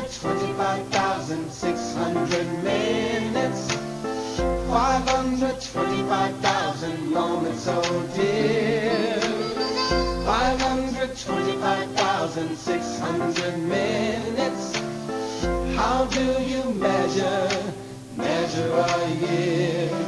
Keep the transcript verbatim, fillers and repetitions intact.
hundred twenty-five thousand six hundred minutes. five hundred twenty-five thousand moments, oh dear. five hundred twenty-five thousand six hundred minutes. How do you measure, measure a year?